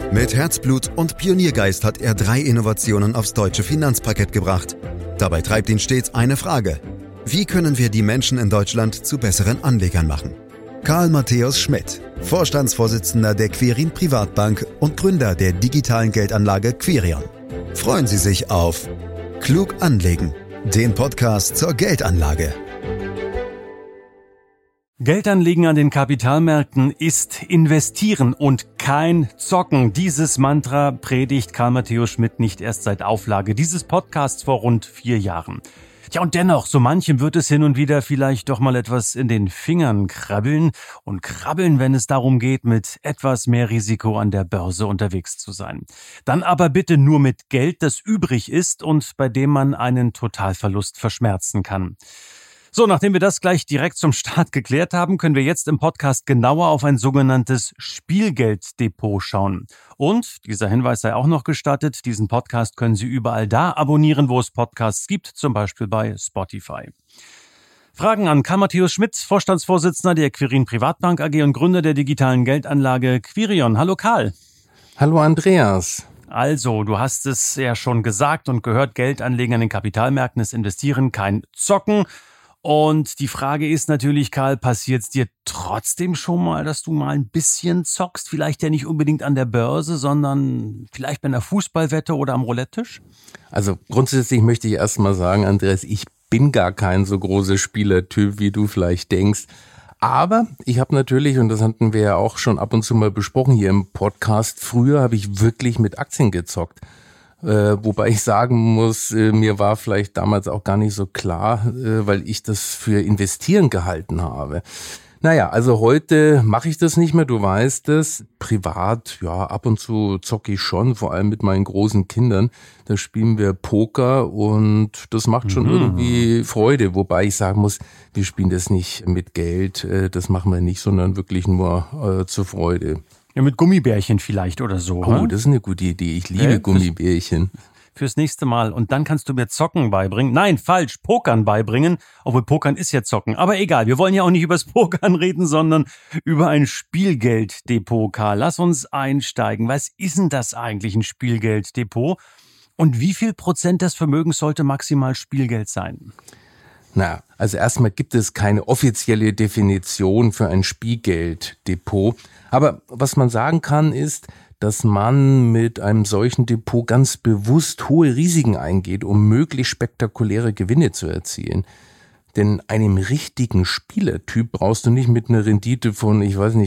Mit Herzblut und Pioniergeist hat er 3 Innovationen aufs deutsche Finanzparkett gebracht. Dabei treibt ihn stets eine Frage: Wie können wir die Menschen in Deutschland zu besseren Anlegern machen? Karl Matthäus Schmidt, Vorstandsvorsitzender der Quirin Privatbank und Gründer der digitalen Geldanlage Quirion. Freuen Sie sich auf Klug anlegen, den Podcast zur Geldanlage. Geldanlegen an den Kapitalmärkten ist investieren und kein Zocken. Dieses Mantra predigt Karl Matthäus Schmidt nicht erst seit Auflage dieses Podcasts vor rund 4 Jahren. Ja, und dennoch, so manchem wird es hin und wieder vielleicht doch mal etwas in den Fingern krabbeln, wenn es darum geht, mit etwas mehr Risiko an der Börse unterwegs zu sein. Dann aber bitte nur mit Geld, das übrig ist und bei dem man einen Totalverlust verschmerzen kann. So, nachdem wir das gleich direkt zum Start geklärt haben, können wir jetzt im Podcast genauer auf ein sogenanntes Spielgelddepot schauen. Und dieser Hinweis sei auch noch gestattet, diesen Podcast können Sie überall da abonnieren, wo es Podcasts gibt, zum Beispiel bei Spotify. Fragen an Karl Matthäus Schmidt, Vorstandsvorsitzender der Quirin Privatbank AG und Gründer der digitalen Geldanlage Quirion. Hallo Karl. Hallo Andreas. Also, du hast es ja schon gesagt und gehört, Geldanlegen an den Kapitalmärkten ist investieren, kein Zocken. Und die Frage ist natürlich, Karl, passiert es dir trotzdem schon mal, dass du mal ein bisschen zockst? Vielleicht ja nicht unbedingt an der Börse, sondern vielleicht bei einer Fußballwette oder am Roulette-Tisch? Also grundsätzlich möchte ich erst mal sagen, Andreas, ich bin gar kein so großer Spielertyp, wie du vielleicht denkst. Aber ich habe natürlich, und das hatten wir ja auch schon ab und zu mal besprochen hier im Podcast, früher habe ich wirklich mit Aktien gezockt. Wobei ich sagen muss, mir war vielleicht damals auch gar nicht so klar, weil ich das für investieren gehalten habe. Naja, also heute mache ich das nicht mehr, du weißt es. Privat, ja, ab und zu zocke ich schon, vor allem mit meinen großen Kindern. Da spielen wir Poker und das macht schon irgendwie Freude. Wobei ich sagen muss, wir spielen das nicht mit Geld, das machen wir nicht, sondern wirklich nur zur Freude. Ja, mit Gummibärchen vielleicht oder so. Oh, das ist eine gute Idee. Ich liebe Gummibärchen. Fürs nächste Mal. Und dann kannst du mir Zocken beibringen. Nein, falsch, Pokern beibringen. Obwohl Pokern ist ja Zocken. Aber egal, wir wollen ja auch nicht übers Pokern reden, sondern über ein Spielgelddepot, Karl. Lass uns einsteigen. Was ist denn das eigentlich, ein Spielgelddepot? Und wie viel Prozent des Vermögens sollte maximal Spielgeld sein? Na, also erstmal gibt es keine offizielle Definition für ein Spielgelddepot. Aber was man sagen kann, ist, dass man mit einem solchen Depot ganz bewusst hohe Risiken eingeht, um möglichst spektakuläre Gewinne zu erzielen. Denn einem richtigen Spielertyp brauchst du nicht mit einer Rendite von,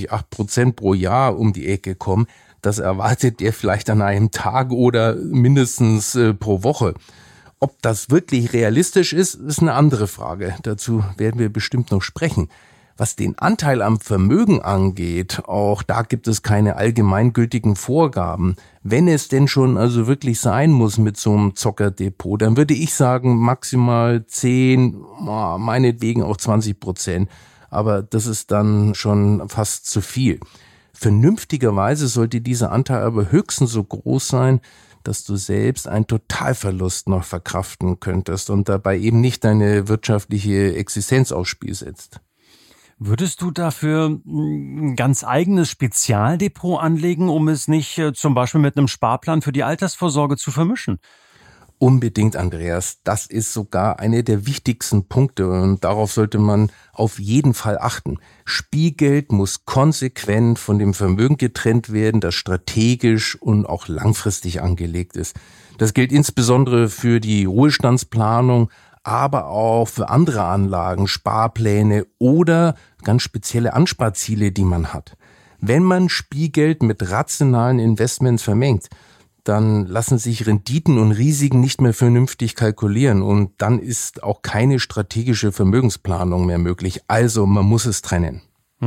8% pro Jahr um die Ecke kommen. Das erwartet er vielleicht an einem Tag oder mindestens pro Woche. Ob das wirklich realistisch ist, ist eine andere Frage. Dazu werden wir bestimmt noch sprechen. Was den Anteil am Vermögen angeht, auch da gibt es keine allgemeingültigen Vorgaben. Wenn es denn schon also wirklich sein muss mit so einem Zockerdepot, dann würde ich sagen maximal 10, meinetwegen auch 20%. Aber das ist dann schon fast zu viel. Vernünftigerweise sollte dieser Anteil aber höchstens so groß sein, dass du selbst einen Totalverlust noch verkraften könntest und dabei eben nicht deine wirtschaftliche Existenz aufs Spiel setzt. Würdest du dafür ein ganz eigenes Spezialdepot anlegen, um es nicht zum Beispiel mit einem Sparplan für die Altersvorsorge zu vermischen? Unbedingt, Andreas. Das ist sogar einer der wichtigsten Punkte und darauf sollte man auf jeden Fall achten. Spielgeld muss konsequent von dem Vermögen getrennt werden, das strategisch und auch langfristig angelegt ist. Das gilt insbesondere für die Ruhestandsplanung, aber auch für andere Anlagen, Sparpläne oder ganz spezielle Ansparziele, die man hat. Wenn man Spielgeld mit rationalen Investments vermengt, dann lassen sich Renditen und Risiken nicht mehr vernünftig kalkulieren und dann ist auch keine strategische Vermögensplanung mehr möglich. Also man muss es trennen.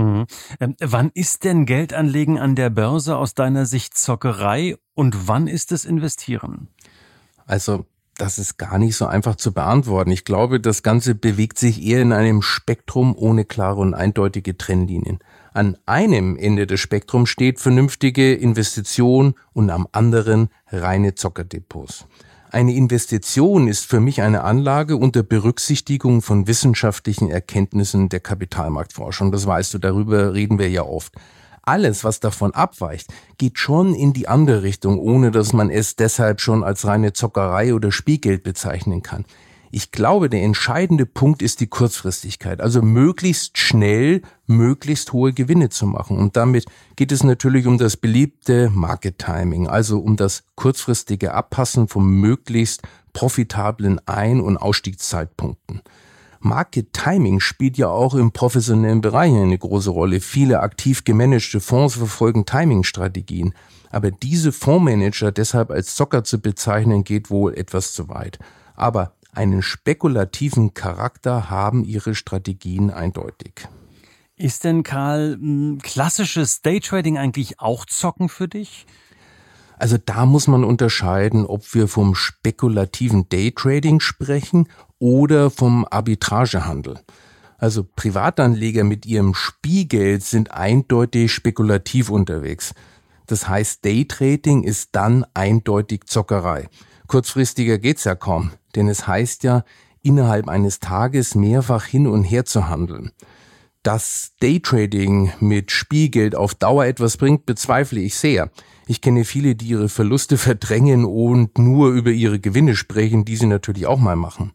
Wann ist denn Geldanlegen an der Börse aus deiner Sicht Zockerei und wann ist es Investieren? Also das ist gar nicht so einfach zu beantworten. Ich glaube, das Ganze bewegt sich eher in einem Spektrum ohne klare und eindeutige Trennlinien. An einem Ende des Spektrums steht vernünftige Investition und am anderen reine Zockerdepots. Eine Investition ist für mich eine Anlage unter Berücksichtigung von wissenschaftlichen Erkenntnissen der Kapitalmarktforschung. Das weißt du, darüber reden wir ja oft. Alles, was davon abweicht, geht schon in die andere Richtung, ohne dass man es deshalb schon als reine Zockerei oder Spielgeld bezeichnen kann. Ich glaube, der entscheidende Punkt ist die Kurzfristigkeit, also möglichst schnell, möglichst hohe Gewinne zu machen. Und damit geht es natürlich um das beliebte Market Timing, also um das kurzfristige Abpassen von möglichst profitablen Ein- und Ausstiegszeitpunkten. Market Timing spielt ja auch im professionellen Bereich eine große Rolle. Viele aktiv gemanagte Fonds verfolgen Timing-Strategien. Aber diese Fondsmanager deshalb als Zocker zu bezeichnen, geht wohl etwas zu weit. Aber einen spekulativen Charakter haben ihre Strategien eindeutig. Ist denn, Karl, klassisches Daytrading eigentlich auch Zocken für dich? Also da muss man unterscheiden, ob wir vom spekulativen Daytrading sprechen oder vom Arbitragehandel. Also Privatanleger mit ihrem Spielgeld sind eindeutig spekulativ unterwegs. Das heißt, Daytrading ist dann eindeutig Zockerei. Kurzfristiger geht's ja kaum, denn es heißt ja, innerhalb eines Tages mehrfach hin und her zu handeln. Dass Daytrading mit Spielgeld auf Dauer etwas bringt, bezweifle ich sehr. Ich kenne viele, die ihre Verluste verdrängen und nur über ihre Gewinne sprechen, die sie natürlich auch mal machen.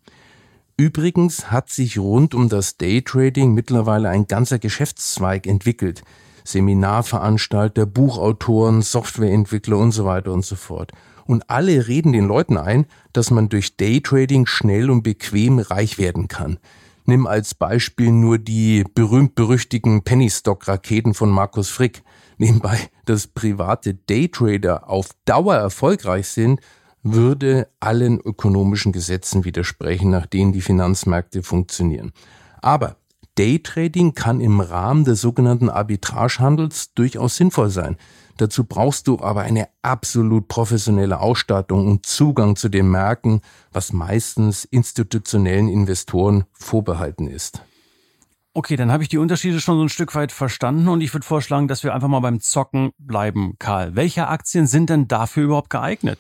Übrigens hat sich rund um das Daytrading mittlerweile ein ganzer Geschäftszweig entwickelt. Seminarveranstalter, Buchautoren, Softwareentwickler und so weiter und so fort. Und alle reden den Leuten ein, dass man durch Daytrading schnell und bequem reich werden kann. Nimm als Beispiel nur die berühmt-berüchtigten Penny-Stock-Raketen von Markus Frick. Nebenbei, dass private Daytrader auf Dauer erfolgreich sind, würde allen ökonomischen Gesetzen widersprechen, nach denen die Finanzmärkte funktionieren. Aber Daytrading kann im Rahmen des sogenannten Arbitragehandels durchaus sinnvoll sein. Dazu brauchst du aber eine absolut professionelle Ausstattung und Zugang zu den Märkten, was meistens institutionellen Investoren vorbehalten ist. Okay, dann habe ich die Unterschiede schon so ein Stück weit verstanden und ich würde vorschlagen, dass wir einfach mal beim Zocken bleiben, Karl. Welche Aktien sind denn dafür überhaupt geeignet?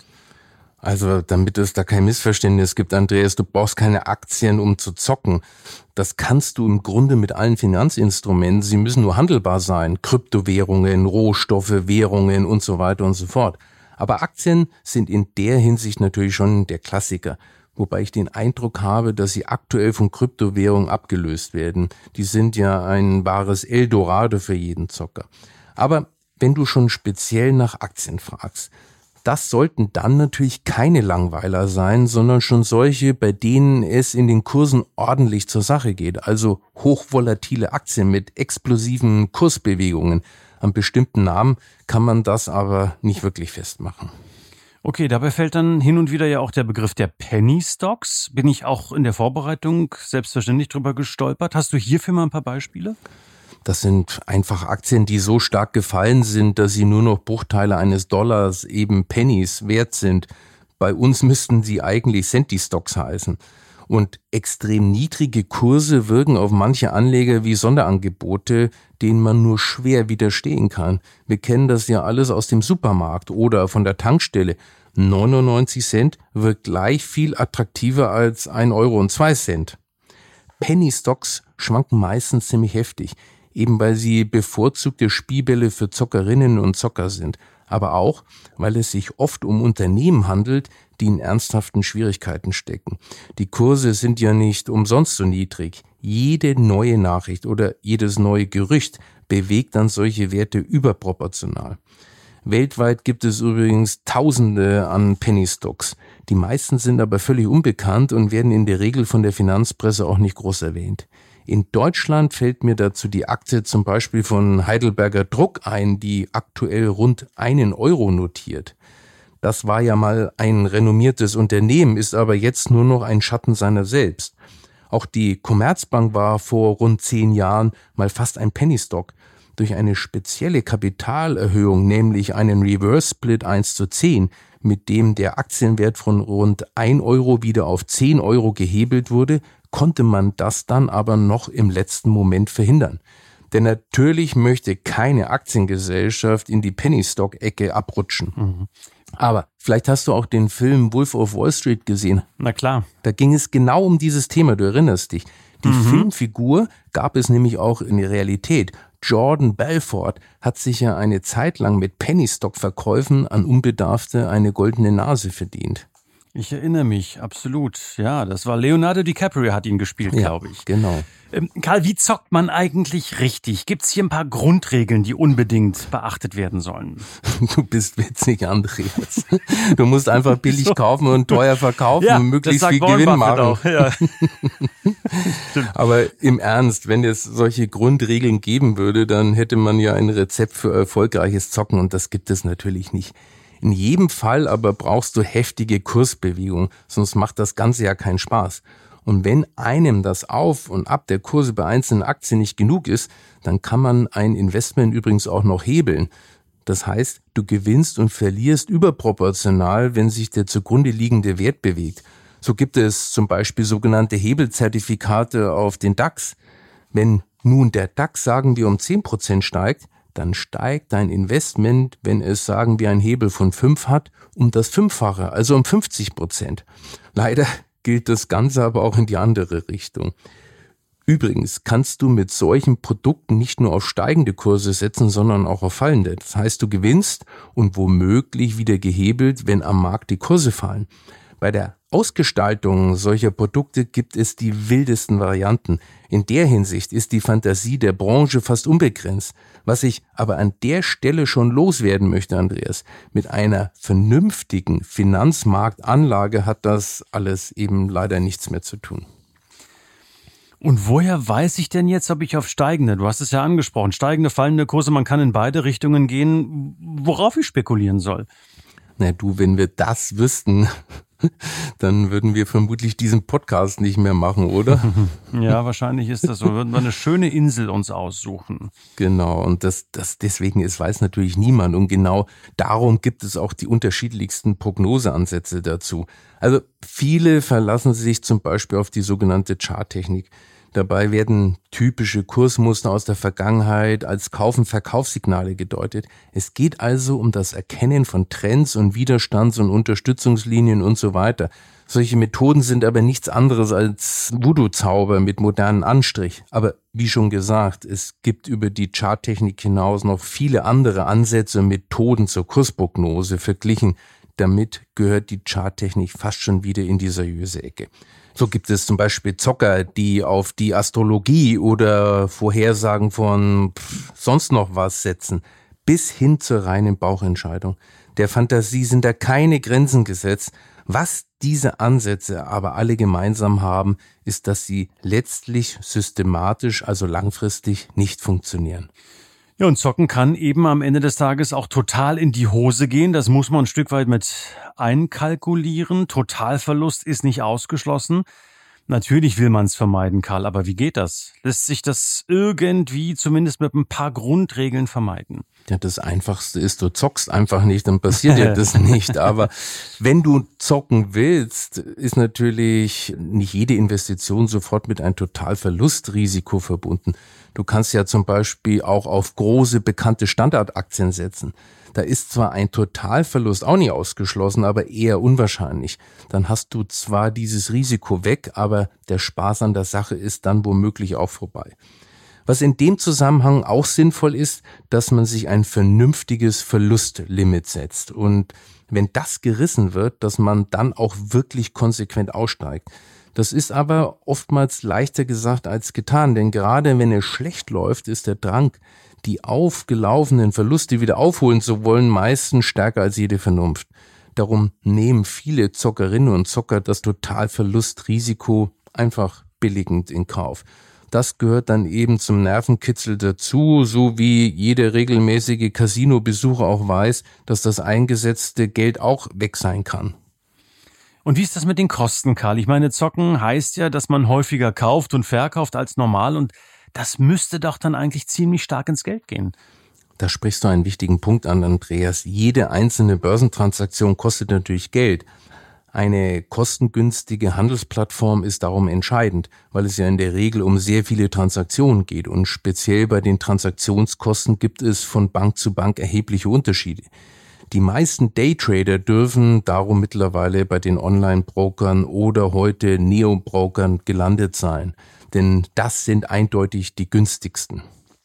Also, damit es da kein Missverständnis gibt, Andreas, du brauchst keine Aktien, um zu zocken. Das kannst du im Grunde mit allen Finanzinstrumenten. Sie müssen nur handelbar sein. Kryptowährungen, Rohstoffe, Währungen und so weiter und so fort. Aber Aktien sind in der Hinsicht natürlich schon der Klassiker. Wobei ich den Eindruck habe, dass sie aktuell von Kryptowährungen abgelöst werden. Die sind ja ein wahres Eldorado für jeden Zocker. Aber wenn du schon speziell nach Aktien fragst, das sollten dann natürlich keine Langweiler sein, sondern schon solche, bei denen es in den Kursen ordentlich zur Sache geht. Also hochvolatile Aktien mit explosiven Kursbewegungen. An bestimmten Namen kann man das aber nicht wirklich festmachen. Okay, dabei fällt dann hin und wieder ja auch der Begriff der Penny Stocks. Bin ich auch in der Vorbereitung selbstverständlich drüber gestolpert. Hast du hierfür mal ein paar Beispiele? Das sind einfach Aktien, die so stark gefallen sind, dass sie nur noch Bruchteile eines Dollars, eben Pennies, wert sind. Bei uns müssten sie eigentlich Centi-Stocks heißen. Und extrem niedrige Kurse wirken auf manche Anleger wie Sonderangebote, denen man nur schwer widerstehen kann. Wir kennen das ja alles aus dem Supermarkt oder von der Tankstelle. 99 Cent wirkt gleich viel attraktiver als 1 Euro und 2 Cent. Penny-Stocks schwanken meistens ziemlich heftig, eben weil sie bevorzugte Spielbälle für Zockerinnen und Zocker sind, aber auch, weil es sich oft um Unternehmen handelt, die in ernsthaften Schwierigkeiten stecken. Die Kurse sind ja nicht umsonst so niedrig. Jede neue Nachricht oder jedes neue Gerücht bewegt dann solche Werte überproportional. Weltweit gibt es übrigens Tausende an Penny-Stocks. Die meisten sind aber völlig unbekannt und werden in der Regel von der Finanzpresse auch nicht groß erwähnt. In Deutschland fällt mir dazu die Aktie zum Beispiel von Heidelberger Druck ein, die aktuell rund 1 Euro notiert. Das war ja mal ein renommiertes Unternehmen, ist aber jetzt nur noch ein Schatten seiner selbst. Auch die Commerzbank war vor rund 10 Jahren mal fast ein Penny-Stock. Durch eine spezielle Kapitalerhöhung, nämlich einen Reverse Split 1:10, mit dem der Aktienwert von rund 1 Euro wieder auf 10 Euro gehebelt wurde, konnte man das dann aber noch im letzten Moment verhindern. Denn natürlich möchte keine Aktiengesellschaft in die Penny-Stock-Ecke abrutschen. Mhm. Aber vielleicht hast du auch den Film Wolf of Wall Street gesehen. Na klar. Da ging es genau um dieses Thema, du erinnerst dich. Die Filmfigur gab es nämlich auch in der Realität. Jordan Belfort hat sich ja eine Zeit lang mit Penny-Stock-Verkäufen an Unbedarfte eine goldene Nase verdient. Ich erinnere mich, absolut. Ja, das war Leonardo DiCaprio hat ihn gespielt, glaube ich. Genau. Karl, wie zockt man eigentlich richtig? Gibt es hier ein paar Grundregeln, die unbedingt beachtet werden sollen? Du bist witzig, Andreas. Du musst einfach billig kaufen und teuer verkaufen und möglichst viel Gewinn machen. Auch, ja. Aber im Ernst, wenn es solche Grundregeln geben würde, dann hätte man ja ein Rezept für erfolgreiches Zocken und das gibt es natürlich nicht. In jedem Fall aber brauchst du heftige Kursbewegung, sonst macht das Ganze ja keinen Spaß. Und wenn einem das Auf und Ab der Kurse bei einzelnen Aktien nicht genug ist, dann kann man ein Investment übrigens auch noch hebeln. Das heißt, du gewinnst und verlierst überproportional, wenn sich der zugrunde liegende Wert bewegt. So gibt es zum Beispiel sogenannte Hebelzertifikate auf den DAX. Wenn nun der DAX, sagen wir, um 10% steigt, dann steigt dein Investment, wenn es, sagen wir, einen Hebel von 5 hat, um das Fünffache, also um 50%. Leider gilt das Ganze aber auch in die andere Richtung. Übrigens kannst du mit solchen Produkten nicht nur auf steigende Kurse setzen, sondern auch auf fallende. Das heißt, du gewinnst und womöglich wieder gehebelt, wenn am Markt die Kurse fallen. Bei der Ausgestaltung solcher Produkte gibt es die wildesten Varianten. In der Hinsicht ist die Fantasie der Branche fast unbegrenzt. Was ich aber an der Stelle schon loswerden möchte, Andreas, mit einer vernünftigen Finanzmarktanlage hat das alles eben leider nichts mehr zu tun. Und woher weiß ich denn jetzt, ob ich auf steigende, du hast es ja angesprochen, steigende, fallende Kurse, man kann in beide Richtungen gehen, worauf ich spekulieren soll? Na du, wenn wir das wüssten, dann würden wir vermutlich diesen Podcast nicht mehr machen, oder? Ja, wahrscheinlich ist das so. Würden wir eine schöne Insel uns aussuchen. Genau, und das deswegen ist, weiß natürlich niemand. Und genau darum gibt es auch die unterschiedlichsten Prognoseansätze dazu. Also viele verlassen sich zum Beispiel auf die sogenannte Charttechnik. Dabei werden typische Kursmuster aus der Vergangenheit als Kauf- und Verkaufssignale gedeutet. Es geht also um das Erkennen von Trends und Widerstands- und Unterstützungslinien und so weiter. Solche Methoden sind aber nichts anderes als Voodoo-Zauber mit modernen Anstrich. Aber wie schon gesagt, es gibt über die Charttechnik hinaus noch viele andere Ansätze und Methoden zur Kursprognose verglichen. Damit gehört die Charttechnik fast schon wieder in die seriöse Ecke. So gibt es zum Beispiel Zocker, die auf die Astrologie oder Vorhersagen von sonst noch was setzen, bis hin zur reinen Bauchentscheidung. Der Fantasie sind da keine Grenzen gesetzt. Was diese Ansätze aber alle gemeinsam haben, ist, dass sie letztlich systematisch, also langfristig, nicht funktionieren. Ja, und Zocken kann eben am Ende des Tages auch total in die Hose gehen. Das muss man ein Stück weit mit einkalkulieren. Totalverlust ist nicht ausgeschlossen. Natürlich will man es vermeiden, Karl, aber wie geht das? Lässt sich das irgendwie zumindest mit ein paar Grundregeln vermeiden? Ja, das Einfachste ist, du zockst einfach nicht, dann passiert dir das nicht. Aber wenn du zocken willst, ist natürlich nicht jede Investition sofort mit einem Totalverlustrisiko verbunden. Du kannst ja zum Beispiel auch auf große, bekannte Standardaktien setzen. Da ist zwar ein Totalverlust auch nicht ausgeschlossen, aber eher unwahrscheinlich. Dann hast du zwar dieses Risiko weg, aber der Spaß an der Sache ist dann womöglich auch vorbei. Was in dem Zusammenhang auch sinnvoll ist, dass man sich ein vernünftiges Verlustlimit setzt. Und wenn das gerissen wird, dass man dann auch wirklich konsequent aussteigt. Das ist aber oftmals leichter gesagt als getan, denn gerade wenn es schlecht läuft, ist der Drang, die aufgelaufenen Verluste wieder aufholen zu wollen, meistens stärker als jede Vernunft. Darum nehmen viele Zockerinnen und Zocker das Totalverlustrisiko einfach billigend in Kauf. Das gehört dann eben zum Nervenkitzel dazu, so wie jeder regelmäßige Casino-Besucher auch weiß, dass das eingesetzte Geld auch weg sein kann. Und wie ist das mit den Kosten, Karl? Ich meine, zocken heißt ja, dass man häufiger kauft und verkauft als normal und das müsste doch dann eigentlich ziemlich stark ins Geld gehen. Da sprichst du einen wichtigen Punkt an, Andreas. Jede einzelne Börsentransaktion kostet natürlich Geld. Eine kostengünstige Handelsplattform ist darum entscheidend, weil es ja in der Regel um sehr viele Transaktionen geht und speziell bei den Transaktionskosten gibt es von Bank zu Bank erhebliche Unterschiede. Die meisten Daytrader dürfen darum mittlerweile bei den Online-Brokern oder heute Neo-Brokern gelandet sein, denn das sind eindeutig die günstigsten.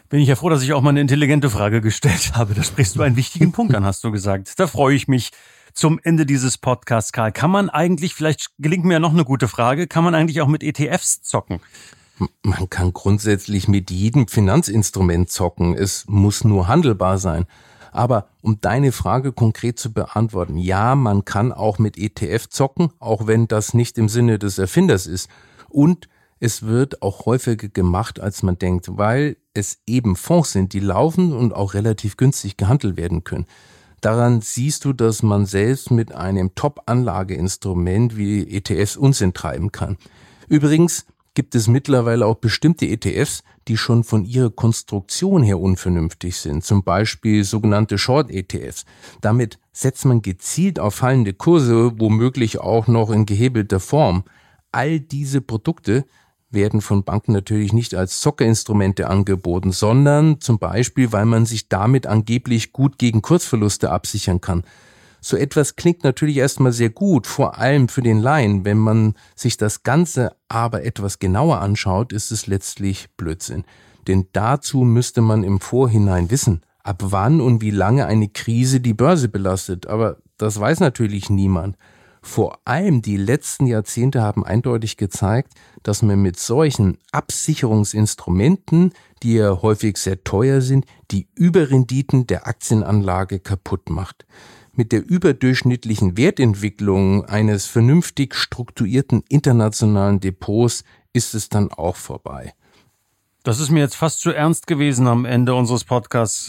Bin ich ja froh, dass ich auch mal eine intelligente Frage gestellt habe. Da sprichst du einen wichtigen Punkt an, hast du gesagt. Da freue ich mich. Zum Ende dieses Podcasts, Karl, kann man eigentlich, vielleicht gelingt mir ja noch eine gute Frage, kann man eigentlich auch mit ETFs zocken? Man kann grundsätzlich mit jedem Finanzinstrument zocken. Es muss nur handelbar sein. Aber um deine Frage konkret zu beantworten, ja, man kann auch mit ETF zocken, auch wenn das nicht im Sinne des Erfinders ist. Und es wird auch häufiger gemacht, als man denkt, weil es eben Fonds sind, die laufen und auch relativ günstig gehandelt werden können. Daran siehst du, dass man selbst mit einem Top-Anlageinstrument wie ETFs Unsinn treiben kann. Übrigens gibt es mittlerweile auch bestimmte ETFs, die schon von ihrer Konstruktion her unvernünftig sind, zum Beispiel sogenannte Short-ETFs. Damit setzt man gezielt auf fallende Kurse, womöglich auch noch in gehebelter Form. All diese Produkte werden von Banken natürlich nicht als Zockerinstrumente angeboten, sondern zum Beispiel, weil man sich damit angeblich gut gegen Kursverluste absichern kann. So etwas klingt natürlich erstmal sehr gut, vor allem für den Laien. Wenn man sich das Ganze aber etwas genauer anschaut, ist es letztlich Blödsinn. Denn dazu müsste man im Vorhinein wissen, ab wann und wie lange eine Krise die Börse belastet. Aber das weiß natürlich niemand. Vor allem die letzten Jahrzehnte haben eindeutig gezeigt, dass man mit solchen Absicherungsinstrumenten, die ja häufig sehr teuer sind, die Überrenditen der Aktienanlage kaputt macht. Mit der überdurchschnittlichen Wertentwicklung eines vernünftig strukturierten internationalen Depots ist es dann auch vorbei. Das ist mir jetzt fast zu ernst gewesen am Ende unseres Podcasts.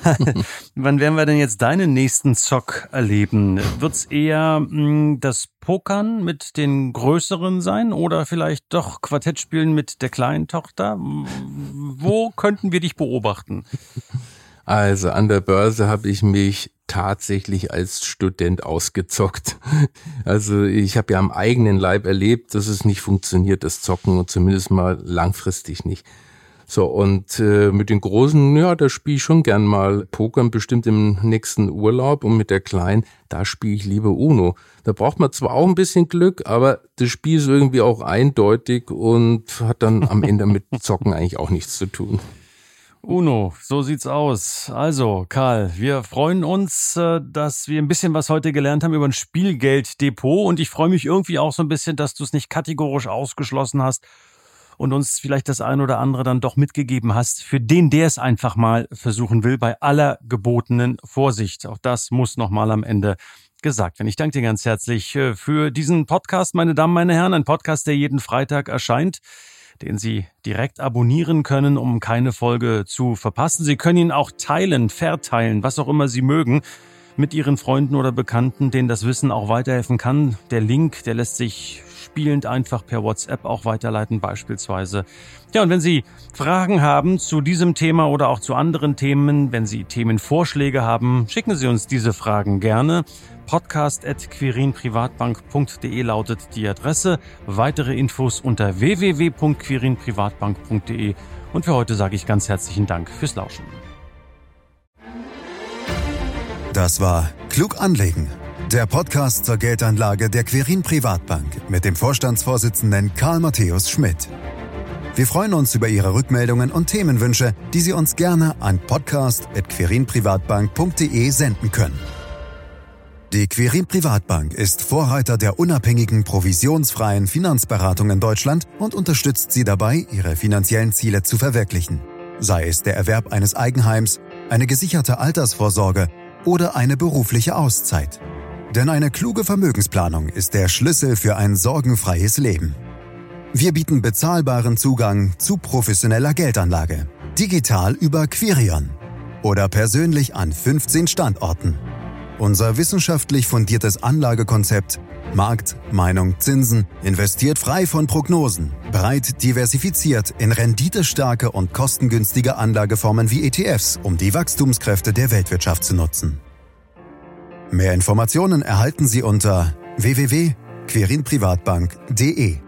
Wann werden wir denn jetzt deinen nächsten Zock erleben? Wird's eher das Pokern mit den Größeren sein oder vielleicht doch Quartett spielen mit der kleinen Tochter? Wo könnten wir dich beobachten? Also an der Börse habe ich mich tatsächlich als Student ausgezockt. Also ich habe ja am eigenen Leib erlebt, dass es nicht funktioniert, das Zocken, und zumindest mal langfristig nicht. So, und mit den Großen, ja, da spiele ich schon gern mal Pokern, bestimmt im nächsten Urlaub, und mit der Kleinen, da spiele ich lieber Uno. Da braucht man zwar auch ein bisschen Glück, aber das Spiel ist irgendwie auch eindeutig und hat dann am Ende mit Zocken eigentlich auch nichts zu tun. Uno, so sieht's aus. Also, Karl, wir freuen uns, dass wir ein bisschen was heute gelernt haben über ein Spielgelddepot, und ich freue mich irgendwie auch so ein bisschen, dass du es nicht kategorisch ausgeschlossen hast und uns vielleicht das ein oder andere dann doch mitgegeben hast, für den, der es einfach mal versuchen will, bei aller gebotenen Vorsicht. Auch das muss nochmal am Ende gesagt werden. Ich danke dir ganz herzlich für diesen Podcast, meine Damen, meine Herren. Ein Podcast, der jeden Freitag erscheint, den Sie direkt abonnieren können, um keine Folge zu verpassen. Sie können ihn auch teilen, verteilen, was auch immer Sie mögen, mit Ihren Freunden oder Bekannten, denen das Wissen auch weiterhelfen kann. Der Link, der lässt sich spielend einfach per WhatsApp auch weiterleiten beispielsweise. Ja, und wenn Sie Fragen haben zu diesem Thema oder auch zu anderen Themen, wenn Sie Themenvorschläge haben, schicken Sie uns diese Fragen gerne. podcast@quirinprivatbank.de lautet die Adresse. Weitere Infos unter www.quirinprivatbank.de. Und für heute sage ich ganz herzlichen Dank fürs Lauschen. Das war Klug anlegen, der Podcast zur Geldanlage der Quirin Privatbank mit dem Vorstandsvorsitzenden Karl Matthäus Schmidt. Wir freuen uns über Ihre Rückmeldungen und Themenwünsche, die Sie uns gerne an podcast@quirinprivatbank.de senden können. Die Quirin Privatbank ist Vorreiter der unabhängigen, provisionsfreien Finanzberatung in Deutschland und unterstützt Sie dabei, Ihre finanziellen Ziele zu verwirklichen. Sei es der Erwerb eines Eigenheims, eine gesicherte Altersvorsorge oder eine berufliche Auszeit. Denn eine kluge Vermögensplanung ist der Schlüssel für ein sorgenfreies Leben. Wir bieten bezahlbaren Zugang zu professioneller Geldanlage. Digital über Quirion oder persönlich an 15 Standorten. Unser wissenschaftlich fundiertes Anlagekonzept Markt, Meinung, Zinsen investiert frei von Prognosen, breit diversifiziert in renditestarke und kostengünstige Anlageformen wie ETFs, um die Wachstumskräfte der Weltwirtschaft zu nutzen. Mehr Informationen erhalten Sie unter www.quirinprivatbank.de.